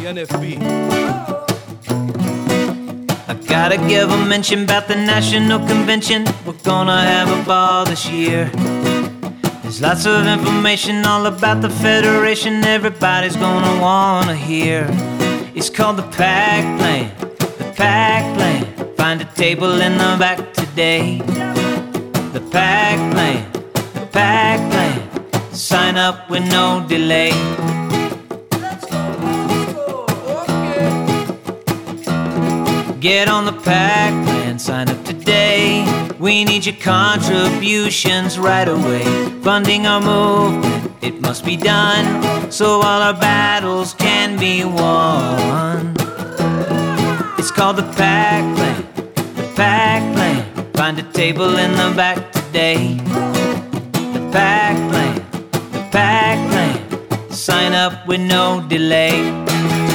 NFB. I gotta give a mention about the National Convention. We're gonna have a ball this year. There's lots of information all about the Federation. Everybody's gonna wanna hear. It's called the Pack Plane, the Pack Plane. Find a table in the back today. The Pack Plane, the Pack Plane. Sign up with no delay. Get on the Pack Plan, sign up today. We need your contributions right away. Funding our movement, it must be done, so all our battles can be won. It's called the Pack Plan, the Pack Plan. Find a table in the back today. The Pack Plan, the Pack Plan. Sign up with no delay.